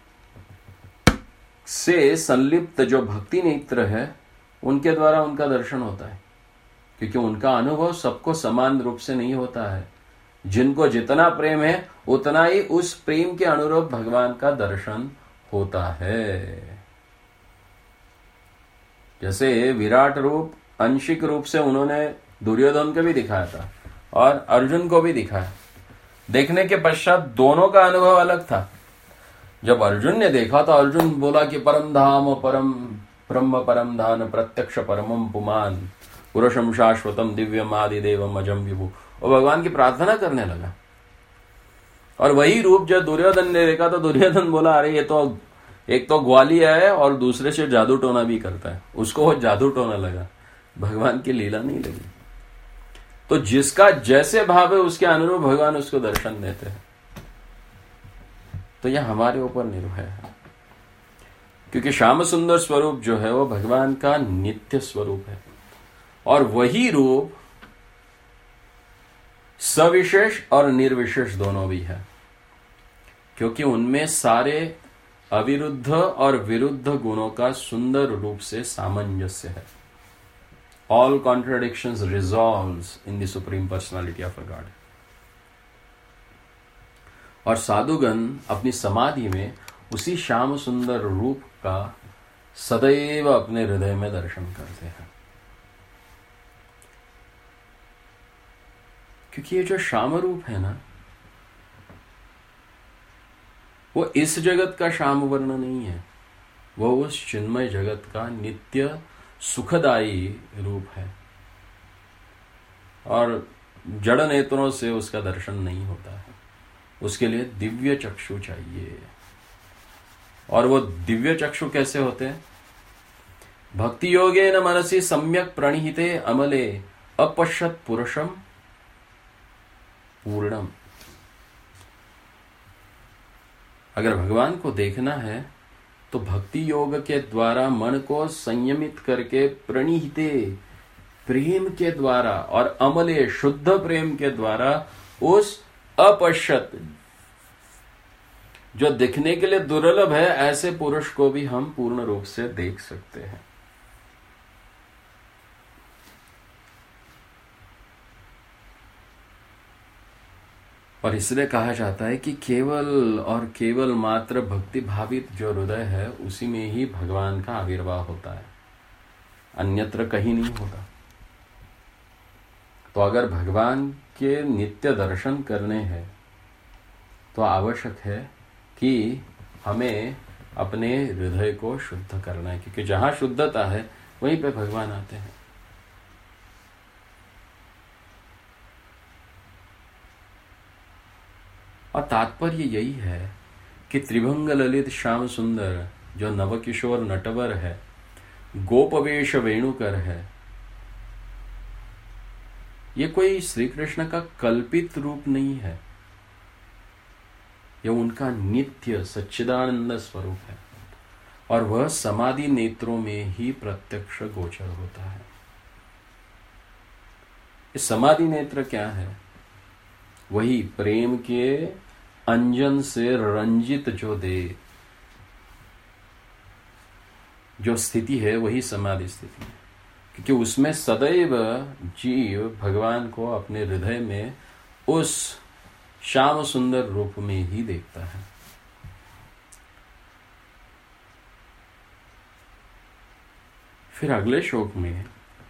Speaker 1: से संलिप्त जो भक्ति नेत्र है उनके द्वारा उनका दर्शन होता है, क्योंकि उनका अनुभव सबको समान रूप से नहीं होता है। जिनको जितना प्रेम है उतना ही उस प्रेम के अनुरूप भगवान का दर्शन होता है। जैसे विराट रूप अंशिक रूप से उन्होंने दुर्योधन को भी दिखाया था और अर्जुन को भी दिखाया। देखने के पश्चात दोनों का अनुभव अलग था। जब अर्जुन ने देखा तो अर्जुन बोला कि परम धाम परम ब्रह्म परम धान प्रत्यक्ष परमम पुमान पुरुषम शाश्वतम दिव्यम आदि देवम अजम विभु, और भगवान की प्रार्थना करने लगा। और वही रूप जब दुर्योधन ने देखा तो दुर्योधन बोला अरे ये तो एक तो ग्वालिया है और दूसरे से जादू टोना भी करता है। उसको वो जादू टोना लगा, भगवान की लीला नहीं लगी। तो जिसका जैसे भाव है उसके अनुरूप भगवान उसको दर्शन देते हैं। तो यह हमारे ऊपर निर्भर है, क्योंकि श्याम सुंदर स्वरूप जो है वो भगवान का नित्य स्वरूप है, और वही रूप सविशेष और निर्विशेष दोनों भी है, क्योंकि उनमें सारे अविरुद्ध और विरुद्ध गुणों का सुंदर रूप से सामंजस्य है। All contradictions resolves in the supreme personality of a God. और साधुगण अपनी समाधि में उसी श्याम सुंदर रूप का सदैव अपने हृदय में दर्शन करते हैं, क्योंकि ये जो श्याम रूप है ना, वो इस जगत का श्याम वर्ण नहीं है, वो उस चिन्मय जगत का नित्य सुखदायी रूप है, और जड़ नेत्रों से उसका दर्शन नहीं होता है। उसके लिए दिव्य चक्षु चाहिए। और वो दिव्य चक्षु कैसे होते हैं? भक्ति योगे न मनसी सम्यक प्रणिहिते अमले अपश्यत पुरुषम पूर्णम। अगर भगवान को देखना है तो भक्ति योग के द्वारा मन को संयमित करके प्रणिहिते प्रेम के द्वारा और अमले शुद्ध प्रेम के द्वारा उस अपश्यत जो दिखने के लिए दुर्लभ है ऐसे पुरुष को भी हम पूर्ण रूप से देख सकते हैं। और इसलिए कहा जाता है कि केवल और केवल मात्र भक्ति भावित जो हृदय है उसी में ही भगवान का आविर्भाव होता है, अन्यत्र कहीं नहीं होता। तो अगर भगवान के नित्य दर्शन करने हैं तो आवश्यक है कि हमें अपने हृदय को शुद्ध करना है, क्योंकि जहां शुद्धता है वहीं पे भगवान आते हैं। और तात्पर्य यही है कि त्रिभंग ललित श्याम सुंदर जो नवकिशोर नटवर है, गोपवेश वेणुकर है, ये कोई श्री कृष्ण का कल्पित रूप नहीं है, यह उनका नित्य सच्चिदानंद स्वरूप है, और वह समाधि नेत्रों में ही प्रत्यक्ष गोचर होता है। इस समाधि नेत्र क्या है? वही प्रेम के अंजन से रंजित जो दे जो स्थिति है वही समाधि स्थिति है, क्योंकि उसमें सदैव जीव भगवान को अपने हृदय में उस श्याम सुंदर रूप में ही देखता है। फिर अगले श्लोक में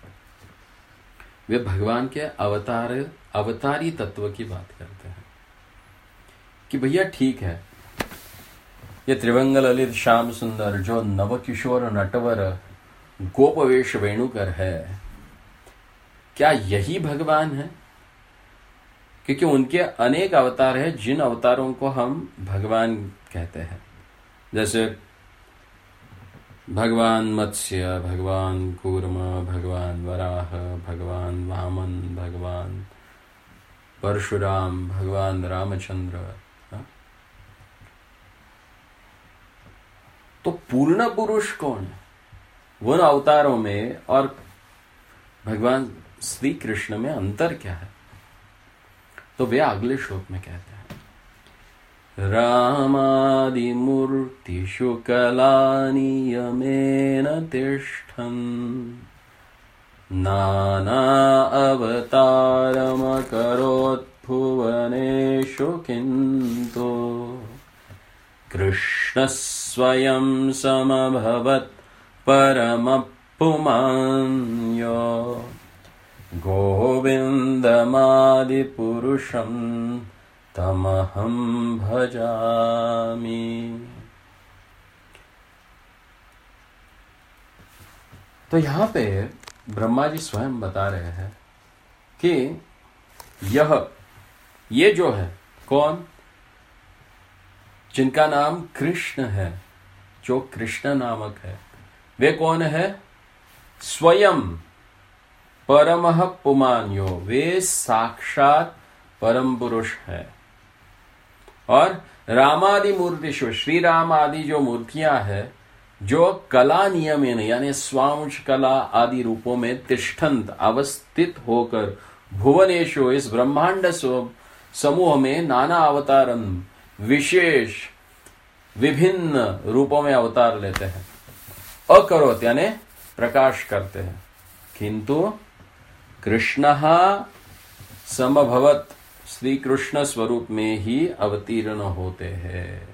Speaker 1: वे भगवान के अवतार अवतारी तत्व की बात करते हैं कि भैया ठीक है, ये त्रिभंग ललित श्याम सुंदर जो नवकिशोर नटवर गोपवेश वेणुकर है, क्या यही भगवान है? क्योंकि उनके अनेक अवतार हैं, जिन अवतारों को हम भगवान कहते हैं। जैसे भगवान मत्स्य, भगवान कूर्म, भगवान वराह, भगवान वामन, भगवान परशुराम, भगवान रामचंद्र। हा? तो पूर्ण पुरुष कौन है? उन अवतारों में और भगवान श्री कृष्ण में अंतर क्या है? तो वे अगले श्लोक में कहते हैं, रामादिमूर्तिषु कलानियमेन तिष्ठन् नाना अवतारमकरोत् भुवनेषु किन्तु कृष्णः स्वयं समभवत् परमपुमान्यो गोविन्दमादिपुरुषं तमहं भजामि। तो यहां पे ब्रह्मा जी स्वयं बता रहे हैं कि यह ये जो है कौन, जिनका नाम कृष्ण है, जो कृष्ण नामक है, वे कौन है? स्वयं परमः पुमान्यो, वे साक्षात परम पुरुष है। और रामादि मूर्तिषु, श्री राम आदि जो मूर्तियां हैं, जो कला नियमेन यानी स्वांश कला आदि रूपों में तिष्ठन्त अवस्थित होकर भुवनेशु इस ब्रह्मांड समूह में नाना अवतारन विशेष विभिन्न रूपों में अवतार लेते हैं। अकरोत यानी प्रकाश करते हैं, किंतु कृष्ण समभवत श्री कृष्ण स्वरूप में ही अवतीर्ण होते हैं।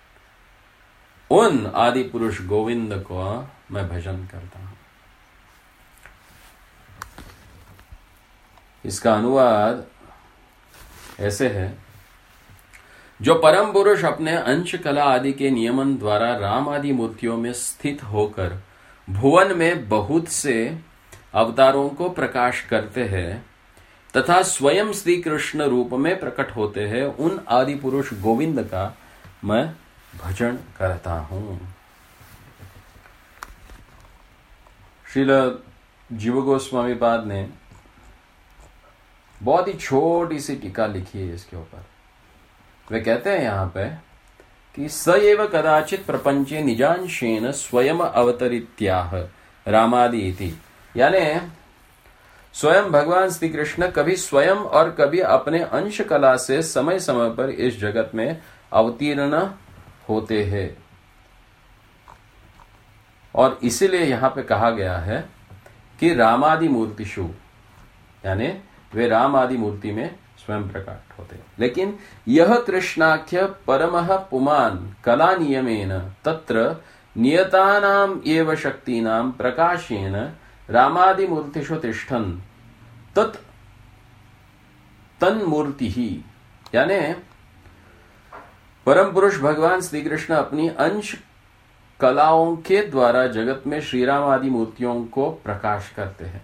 Speaker 1: उन आदि पुरुष गोविंद को मैं भजन करता हूं। इसका अनुवाद ऐसे है, जो परम पुरुष अपने अंश कला आदि के नियमन द्वारा राम आदि मूर्तियों में स्थित होकर भुवन में बहुत से अवतारों को प्रकाश करते हैं तथा स्वयं श्री कृष्ण रूप में प्रकट होते हैं, उन आदि पुरुष गोविंद का मैं भजन करता हूं। श्रील जीव गोस्वामी पाद ने बहुत ही छोटी सी टीका लिखी है इसके ऊपर। वे कहते हैं यहां पे कि स एव कदाचित प्रपंचे निजांशेन स्वयं अवतरित्याह रामादि इति, यानी स्वयं भगवान श्री कृष्ण कभी स्वयं और कभी अपने अंश कला से समय समय पर इस जगत में अवतीर्ण होते हैं। और इसीलिए यहां पे कहा गया है कि रामादि मूर्तिषु, यानी वे राम आदि मूर्ति में स्वयं प्रकट होते। लेकिन यह कृष्णाख्य परमः पुमान कला नियमेन तत्र नियतानाम एव शक्तीनाम प्रकाशेन रामादि मूर्तिषु तिष्ठन् तत् तन्मूर्ति ही, यानी परम पुरुष भगवान श्री कृष्ण अपनी अंश कलाओं के द्वारा जगत में श्री राम आदि मूर्तियों को प्रकाश करते हैं।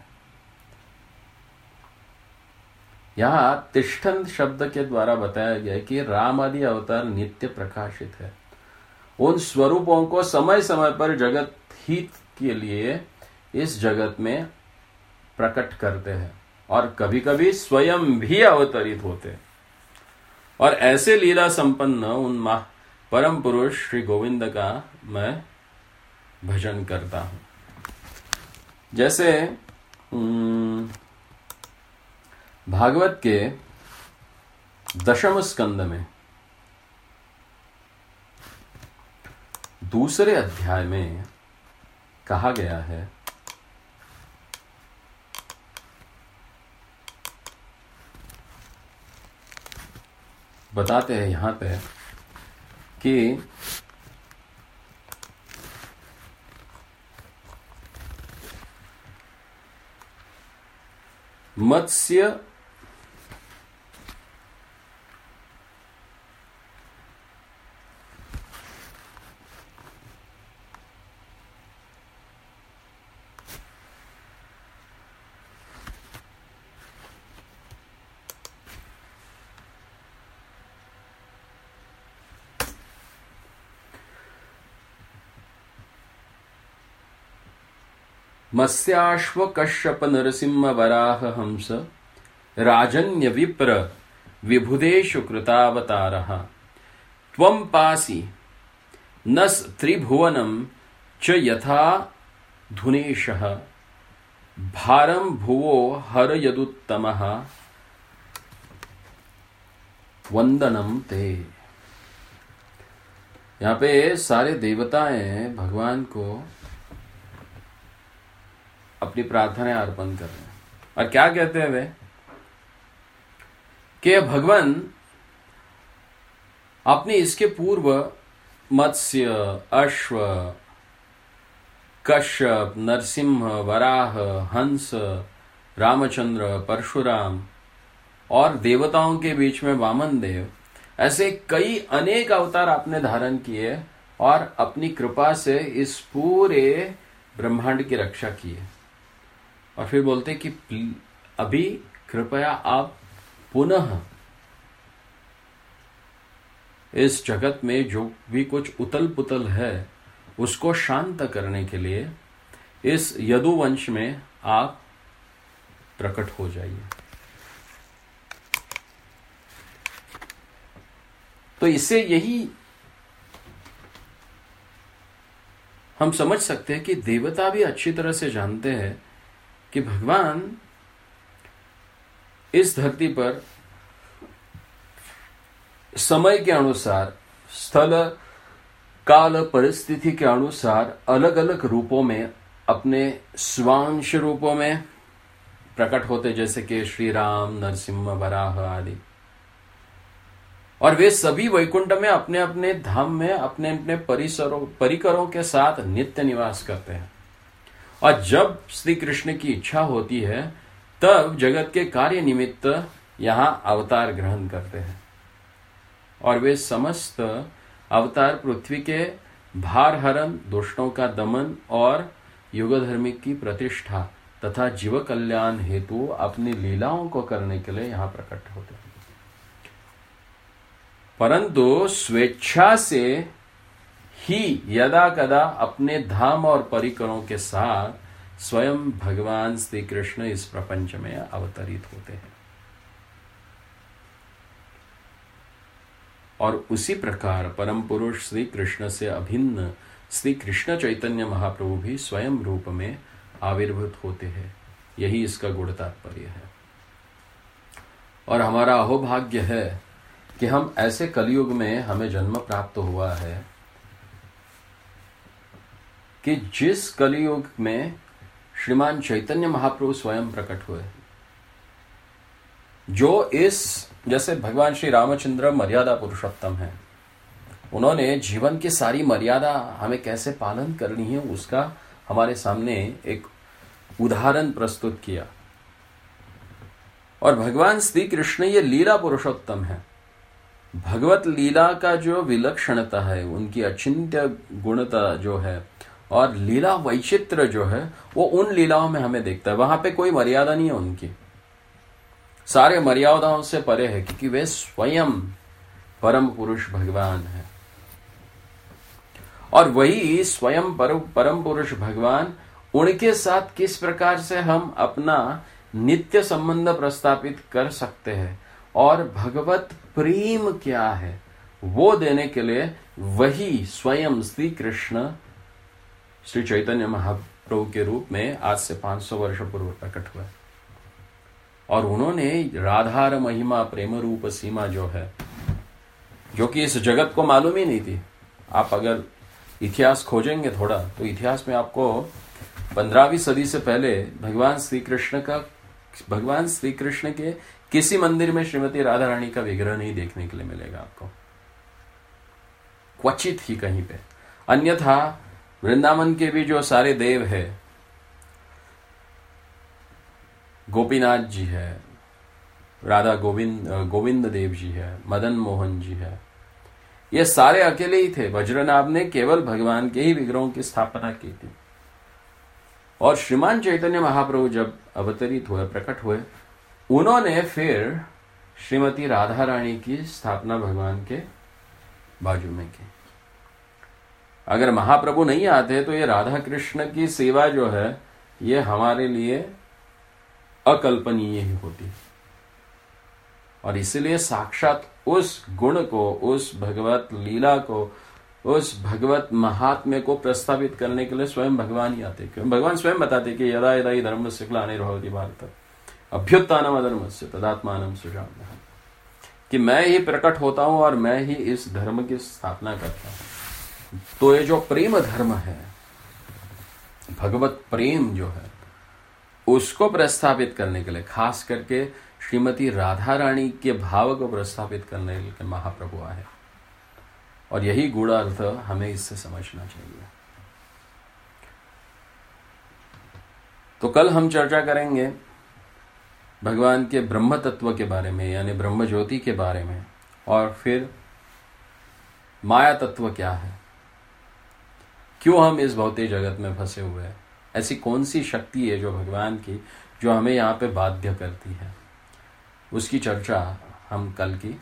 Speaker 1: यहां तिष्ठन शब्द के द्वारा बताया गया कि राम आदि अवतार नित्य प्रकाशित है, उन स्वरूपों को समय समय पर जगत हित के लिए इस जगत में प्रकट करते हैं और कभी कभी स्वयं भी अवतरित होते हैं। और ऐसे लीला संपन्न उन परम पुरुष श्री गोविंद का मैं भजन करता हूं। जैसे भागवत के दशम स्कंद में दूसरे अध्याय में कहा गया है, बताते हैं यहां पे कि मत्स्य मत्स्याश्व कश्यप नरसिंह वराह हंस राजन्य विप्र विभुदेषु कृतावतारः त्वं पासि नस त्रिभुवनं च यथा धुनेशः भारं भुवो हरयदुत्तमः वंदनम ते। यहां पे सारे देवताएं भगवान को अपनी प्रार्थनाएं अर्पण कर रहे हैं और क्या कहते हैं वे कि भगवान अपने इसके पूर्व मत्स्य, अश्व, कश्यप, नरसिंह, वराह, हंस, रामचंद्र, परशुराम और देवताओं के बीच में वामन देव, ऐसे कई अनेक अवतार आपने धारण किए और अपनी कृपा से इस पूरे ब्रह्मांड की रक्षा की है। और फिर बोलते कि अभी कृपया आप पुनः इस जगत में जो भी कुछ उतल पुतल है उसको शांत करने के लिए इस यदुवंश में आप प्रकट हो जाइए। तो इससे यही हम समझ सकते हैं कि देवता भी अच्छी तरह से जानते हैं कि भगवान इस धरती पर समय के अनुसार, स्थल काल परिस्थिति के अनुसार अलग अलग रूपों में, अपने स्वांश रूपों में प्रकट होते, जैसे कि श्री राम, नरसिंह, वराह आदि। और वे सभी वैकुंठ में अपने अपने धाम में अपने अपने परिसरों परिकरों के साथ नित्य निवास करते हैं। और जब श्री कृष्ण की इच्छा होती है तब जगत के कार्य निमित्त यहां अवतार ग्रहण करते हैं। और वे समस्त अवतार पृथ्वी के भार हरण, दुष्टों का दमन और युग धर्म की प्रतिष्ठा तथा जीव कल्याण हेतु अपनी लीलाओं को करने के लिए यहां प्रकट होते हैं। परंतु स्वेच्छा से ही यदा कदा अपने धाम और परिकरों के साथ स्वयं भगवान श्री कृष्ण इस प्रपंच में अवतरित होते हैं। और उसी प्रकार परम पुरुष श्री कृष्ण से अभिन्न श्री कृष्ण चैतन्य महाप्रभु भी स्वयं रूप में आविर्भूत होते हैं। यही इसका गुण तात्पर्य है। और हमारा अहोभाग्य है कि हम ऐसे कलयुग में हमें जन्म प्राप्त हुआ है कि जिस कलयुग में श्रीमान चैतन्य महाप्रभु स्वयं प्रकट हुए, जो इस जैसे भगवान श्री रामचंद्र मर्यादा पुरुषोत्तम है, उन्होंने जीवन की सारी मर्यादा हमें कैसे पालन करनी है उसका हमारे सामने एक उदाहरण प्रस्तुत किया। और भगवान श्री कृष्ण ये लीला पुरुषोत्तम है। भगवत लीला का जो विलक्षणता है, उनकी अचिंत्य गुणता जो है और लीला वैचित्र जो है, वो उन लीलाओं में हमें देखता है। वहां पे कोई मर्यादा नहीं है उनकी, सारे मर्यादाओं से परे है, क्योंकि वे स्वयं परम पुरुष भगवान है। और वही स्वयं परम पुरुष भगवान, उनके साथ किस प्रकार से हम अपना नित्य संबंध प्रस्थापित कर सकते हैं और भगवत प्रेम क्या है वो देने के लिए वही स्वयं श्री कृष्ण श्री चैतन्य महाप्रभु के रूप में आज से पांच सौ वर्ष पूर्व प्रकट हुआ। और उन्होंने राधार महिमा प्रेम रूप सीमा जो है, जो कि इस जगत को मालूम ही नहीं थी। आप अगर इतिहास खोजेंगे थोड़ा तो इतिहास में आपको पंद्रहवीं सदी से पहले भगवान श्री कृष्ण का भगवान श्री कृष्ण के किसी मंदिर में श्रीमती राधा रानी का विग्रह नहीं देखने के लिए मिलेगा आपको, क्वचित ही कहीं पे। अन्यथा वृंदावन के भी जो सारे देव है, गोपीनाथ जी है, राधा गोविंद गोविंद देव जी है, मदन मोहन जी है, ये सारे अकेले ही थे। वज्रनाभ ने केवल भगवान के ही विग्रहों की स्थापना की थी। और श्रीमान चैतन्य महाप्रभु जब अवतरित हुए, प्रकट हुए, उन्होंने फिर श्रीमती राधा रानी की स्थापना भगवान के बाजू में की। अगर महाप्रभु नहीं आते तो ये राधा कृष्ण की सेवा जो है ये हमारे लिए अकल्पनीय ही होती है। और इसलिए साक्षात उस गुण को, उस भगवत लीला को, उस भगवत महात्म्य को प्रस्तावित करने के लिए स्वयं भगवान ही आते। क्यों? भगवान स्वयं बताते कि यदा यदा ही धर्म से ग्लानिर्भवति भारत अभ्युत्थानम् अधर्मस्य तदात्मानं सृजाम्यहम्, कि मैं ही प्रकट होता हूं और मैं ही इस धर्म की स्थापना करता हूं। तो ये जो प्रेम धर्म है, भगवत प्रेम जो है, उसको प्रस्थापित करने के लिए, खास करके श्रीमती राधा रानी के भाव को प्रस्थापित करने के लिए महाप्रभु आए। और यही गूढ़ार्थ हमें इससे समझना चाहिए। तो कल हम चर्चा करेंगे भगवान के ब्रह्म तत्व के बारे में, यानी ब्रह्म ज्योति के बारे में, और फिर माया तत्व क्या है, क्यों हम इस भौतिक जगत में फंसे हुए हैं, ऐसी कौन सी शक्ति है जो भगवान की, जो हमें यहाँ पे बाध्य करती है, उसकी चर्चा हम कल की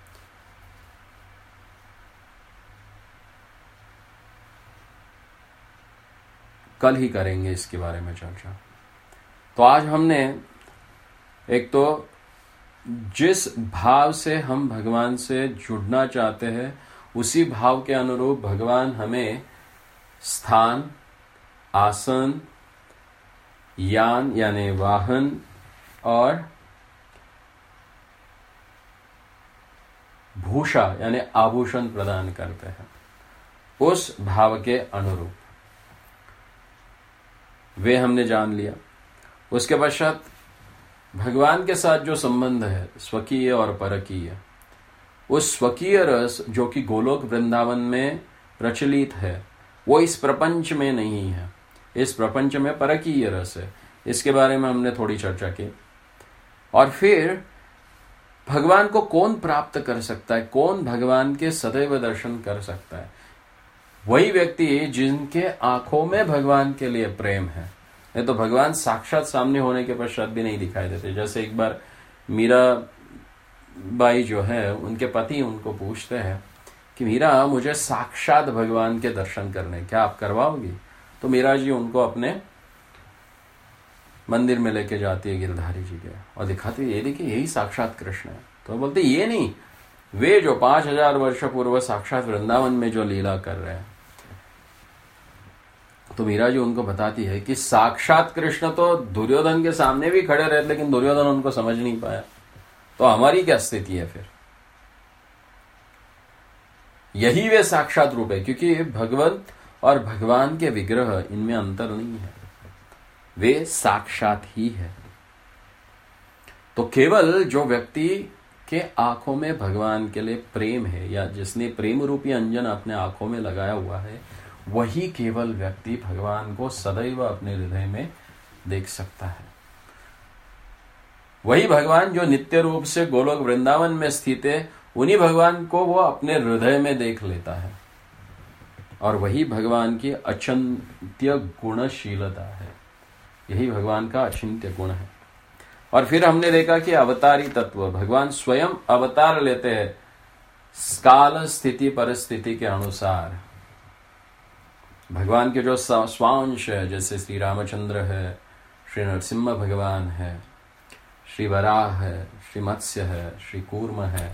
Speaker 1: कल ही करेंगे इसके बारे में चर्चा। तो आज हमने एक तो जिस भाव से हम भगवान से जुड़ना चाहते हैं, उसी भाव के अनुरूप भगवान हमें स्थान, आसन, यान यानी वाहन और भूषा यानी आभूषण प्रदान करते हैं, उस भाव के अनुरूप वे हमने जान लिया। उसके पश्चात भगवान के साथ जो संबंध है स्वकीय और परकीय, उस स्वकीय रस जो कि गोलोक वृंदावन में प्रचलित है, वो इस प्रपंच में नहीं है। इस प्रपंच में परकीय रस है, इसके बारे में हमने थोड़ी चर्चा की। और फिर भगवान को कौन प्राप्त कर सकता है, कौन भगवान के सदैव दर्शन कर सकता है? वही व्यक्ति जिनके आंखों में भगवान के लिए प्रेम है। नहीं तो भगवान साक्षात सामने होने के पश्चात भी नहीं दिखाई देते। जैसे एक बार मीरा बाई जो है, उनके पति उनको पूछते हैं कि मीरा, मुझे साक्षात भगवान के दर्शन करने, क्या आप करवाओगी? तो मीरा जी उनको अपने मंदिर में लेके जाती है गिरधारी जी के, और दिखाती है, ये देखिए यही साक्षात कृष्ण है। तो बोलते ये नहीं, वे जो पांच हजार वर्ष पूर्व साक्षात वृंदावन में जो लीला कर रहे हैं। तो मीरा जी उनको बताती है कि साक्षात कृष्ण तो दुर्योधन के सामने भी खड़े रहे, लेकिन दुर्योधन उनको समझ नहीं पाया। तो हमारी क्या स्थिति है फिर? यही वे साक्षात रूप है, क्योंकि भगवत और भगवान के विग्रह, इनमें अंतर नहीं है, वे साक्षात ही है। तो केवल जो व्यक्ति के आंखों में भगवान के लिए प्रेम है, या जिसने प्रेम रूपी अंजन अपने आंखों में लगाया हुआ है, वही केवल व्यक्ति भगवान को सदैव अपने हृदय में देख सकता है। वही भगवान जो नित्य रूप से गोलोक वृंदावन में स्थित है, उन्हीं भगवान को वो अपने हृदय में देख लेता है। और वही भगवान की अचिंत्य गुणशीलता है, यही भगवान का अचिंत्य गुण है। और फिर हमने देखा कि अवतारी तत्व, भगवान स्वयं अवतार लेते हैं काल स्थिति परिस्थिति के अनुसार। भगवान के जो स्वांश है, जैसे श्री रामचंद्र है, श्री नरसिम्हा भगवान है, श्री वराह है, श्री मत्स्य है, श्री कूर्म है,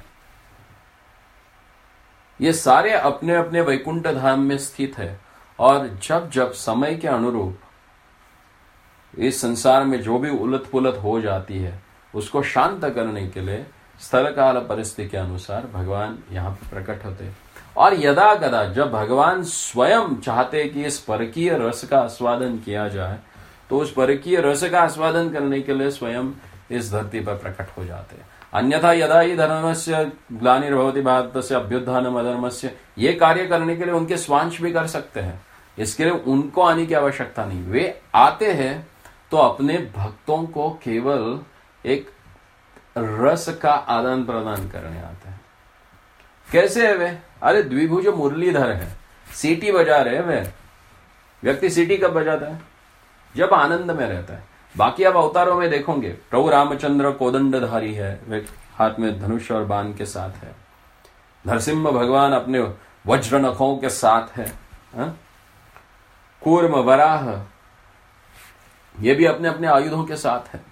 Speaker 1: ये सारे अपने अपने वैकुंठ धाम में स्थित है। और जब जब समय के अनुरूप इस संसार में जो भी उलट पुलट हो जाती है, उसको शांत करने के लिए स्थल काल परिस्थिति के अनुसार भगवान यहाँ पर प्रकट होते। और यदा कदा जब भगवान स्वयं चाहते कि इस परकीय रस का आस्वादन किया जाए, तो उस परकीय रस का आस्वादन करने के लिए स्वयं इस धरती पर प्रकट हो जाते हैं। अन्यथा यदा ही धर्मस्य ग्लानिर्भवति भारतस्य अभ्युत्थानम् अधर्मस्य, ये कार्य करने के लिए उनके स्वांश भी कर सकते हैं, इसके लिए उनको आने की आवश्यकता नहीं। वे आते हैं तो अपने भक्तों को केवल एक रस का आदान प्रदान करने आते हैं। कैसे है वे? अरे द्विभुज मुरलीधर है, सीटी बजा रहे हैं वे। व्यक्ति सीटी कब बजाता है? जब आनंद में रहता है। बाकी आप अवतारों में देखोगे, प्रभु रामचंद्र कोदंडधारी है, वे हाथ में धनुष और बाण के साथ है। नरसिम्हा भगवान अपने वज्र नखों के साथ है। हा? कूर्म वराह ये भी अपने अपने आयुधों के साथ है।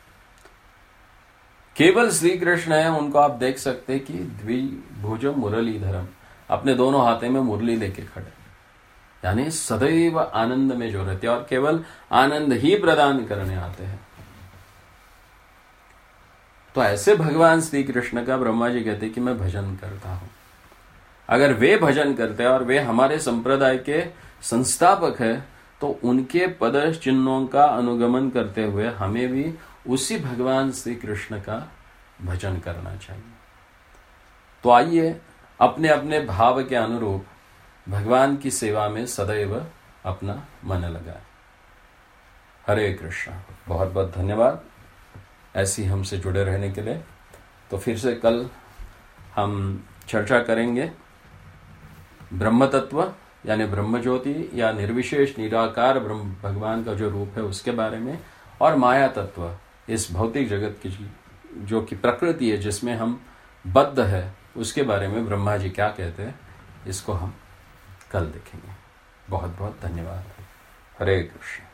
Speaker 1: केवल श्री कृष्ण है, उनको आप देख सकते कि द्विभुज मुरलीधरम, अपने दोनों हाथों में मुरली लेके खड़े, यानी सदैव आनंद में जो रहते हैं और केवल आनंद ही प्रदान करने आते हैं। तो ऐसे भगवान श्री कृष्ण का ब्रह्मा जी कहते कि मैं भजन करता हूं। अगर वे भजन करते हैं और वे हमारे संप्रदाय के संस्थापक है, तो उनके पद चिन्हों का अनुगमन करते हुए हमें भी उसी भगवान श्री कृष्ण का भजन करना चाहिए। तो आइए अपने अपने भाव के अनुरूप भगवान की सेवा में सदैव अपना मन लगाए। हरे कृष्ण। बहुत बहुत धन्यवाद ऐसी हमसे जुड़े रहने के लिए। तो फिर से कल हम चर्चा करेंगे ब्रह्म तत्व यानी ब्रह्म ज्योति या निर्विशेष निराकार ब्रह्म भगवान का जो रूप है उसके बारे में, और माया तत्व इस भौतिक जगत की जो कि प्रकृति है जिसमें हम बद्ध है उसके बारे में ब्रह्मा जी क्या कहते हैं, इसको हम कल देखेंगे। बहुत बहुत धन्यवाद। हरे कृष्ण।